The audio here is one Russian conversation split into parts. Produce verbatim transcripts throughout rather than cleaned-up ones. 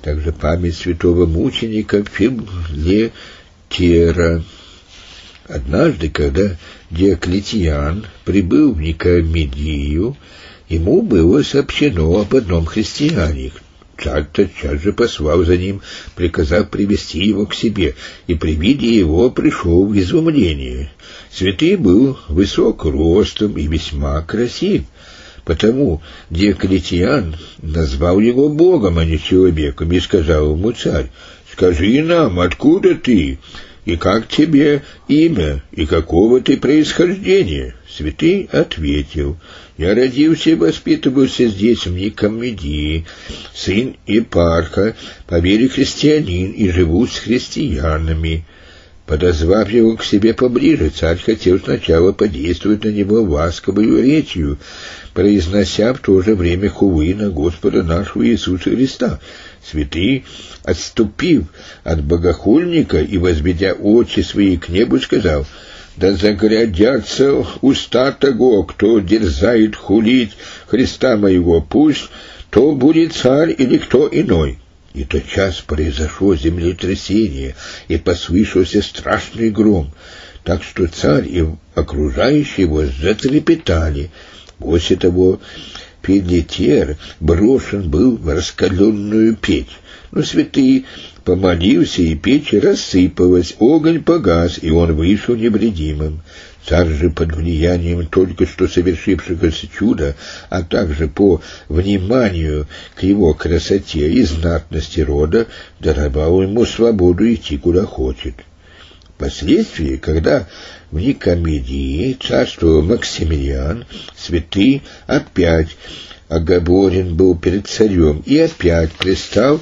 также память святого мученика Филетера. Однажды, когда Диоклетиан прибыл в Никомедию, ему было сообщено об одном христиане. Царь тотчас же послал за ним, приказав привести его к себе, и при виде его пришел в изумление. Святый был высок ростом и весьма красив, потому Диоклетиан назвал его Богом, а не человеком, и сказал ему царь: «Скажи нам, откуда ты, и как тебе имя, и какого ты происхождения?» Святый ответил: «Я родился и воспитывался здесь, в Никомедии, сын Епарха, по вере христианин, и живу с христианами». Подозвав его к себе поближе, царь хотел сначала подействовать на него ласковою речью, произнося в то же время хулы на Господа нашего Иисуса Христа. Святый, отступив от богохульника и возведя очи свои к небу, сказал: «Да заглядятся уста того, кто дерзает хулить Христа моего, пусть то будет царь или кто иной». И тотчас произошло землетрясение, и послышался страшный гром, так что царь и окружающие его затрепетали. После того Филетер брошен был в раскаленную печь. Но святый помолился, и печь рассыпалась, огонь погас, и он вышел невредимым. Царь же под влиянием только что совершившегося чуда, а также по вниманию к его красоте и знатности рода, даровал ему свободу идти куда хочет. Впоследствии, когда в Никомедии царствовал Максимилиан, святый опять оговорен был перед царем и опять пристал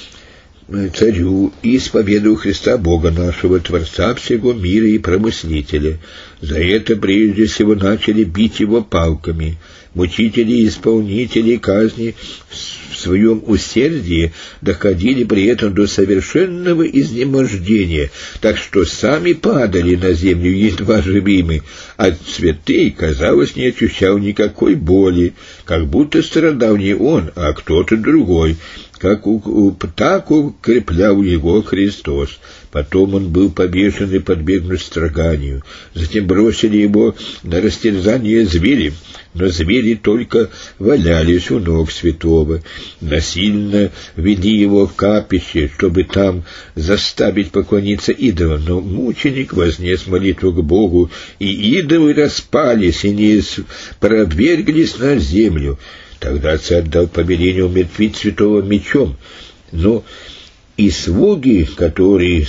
царю и исповедовал Христа Бога нашего, Творца всего мира и Промыслителя. За это прежде всего начали бить его палками. Мучители и исполнители казни в своем усердии доходили при этом до совершенного изнемождения, так что сами падали на землю едва живыми, а святый, казалось, не ощущал никакой боли, как будто страдал не он, а кто-то другой, как у, так укреплял его Христос. Потом он был повешен и подвергнут страданию. Затем бросили его на растерзание звери, но звери только валялись у ног святого. Насильно вели его в капище, чтобы там заставить поклониться идолам, но мученик вознес молитву к Богу, и идолы распались и не проверглись на землю. Тогда царь дал повеление умертвить святого мечом, но и слуги, которые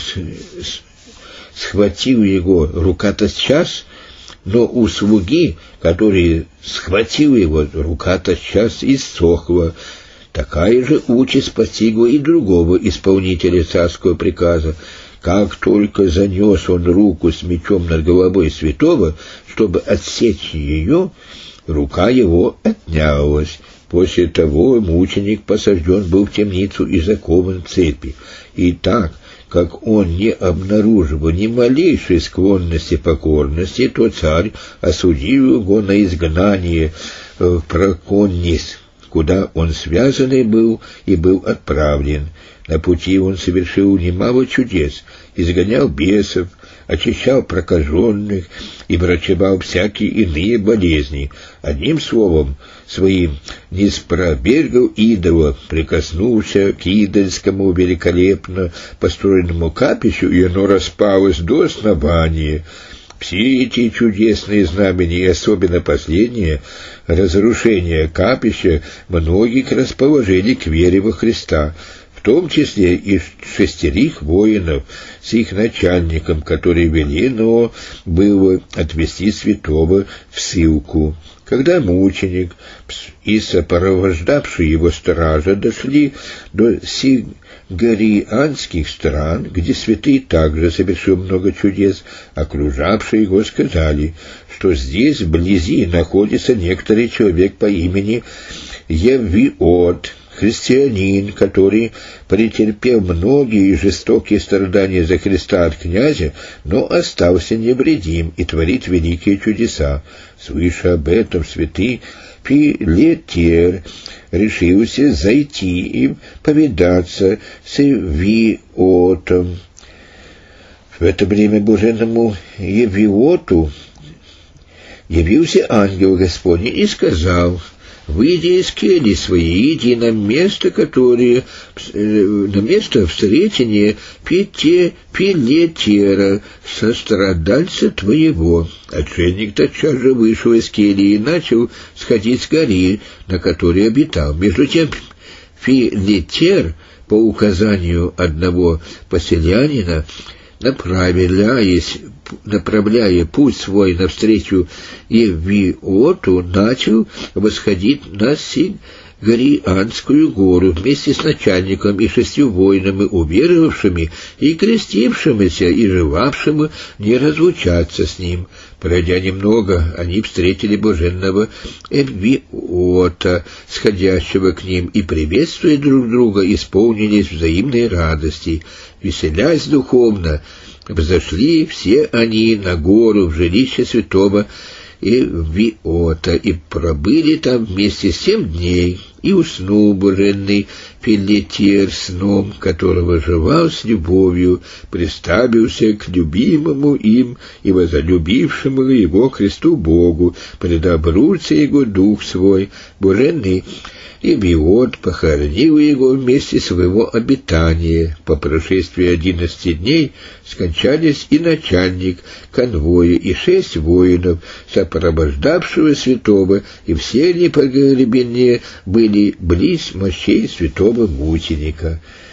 схватил его, рука тотчас, но у слуги, который схватил его, рука тотчас иссохла. Такая же участь постигла и другого исполнителя царского приказа. Как только занес он руку с мечом над головой святого, чтобы отсечь ее, рука его отнялась. После того мученик посажден был в темницу и закован в цепи. И так, как он не обнаруживал ни малейшей склонности покорности, то царь осудил его на изгнание в Проконнис, куда он связанный был и был отправлен. На пути он совершил немало чудес, изгонял бесов, очищал прокаженных и врачевал всякие иные болезни. Одним словом, своим не спровергал идола, прикоснулся к идольскому великолепно построенному капищу, и оно распалось до основания. Все эти чудесные знамения, и особенно последнее, разрушение капища, многих расположили к вере во Христа, в том числе и шестерых воинов с их начальником, который велено было отвести святого в ссылку. Когда мученик и сопровождавшие его стража дошли до сигарианских стран, где святый также совершил много чудес, окружавшие его сказали, что здесь вблизи находится некоторый человек по имени Евиот, христианин, который претерпел многие и жестокие страдания за Христа от князя, но остался невредим и творит великие чудеса. Свыше об этом святый Пилетер решился зайти и повидаться с Евиотом. В это время блаженному Евиоту явился ангел Господний и сказал: «Выйди из кельи своей, иди на место, которое, на место встретения Пете Пилетера, сострадальца твоего». Отшельник тотчас же вышел из кельи и начал сходить с горы, на которой обитал. Между тем Пилетер, по указанию одного поселянина, направляясь, направляя путь свой навстречу Евиоту, начал восходить на Сигарианскую гору вместе с начальником и шестью воинами, уверовавшими и крестившимися, и желавшими не разлучаться с ним. Пройдя немного, они встретили блаженного Евиота, сходящего к ним, и, приветствуя друг друга, исполнились взаимной радости. Веселясь духовно, взошли все они на гору в жилище святого Евиота и пробыли там вместе семь дней, и уснул блаженный Пилетер сном, которого желал с любовью, приставился к любимому им и возлюбившему его Христу Богу, предобрутся его дух свой. Блаженный Евиот похоронил его вместе своего обитания. По прошествии одиннадцати дней скончались и начальник конвоя, и шесть воинов, сопровождавшего святого, и все они погребены были близ мощей святого мученика.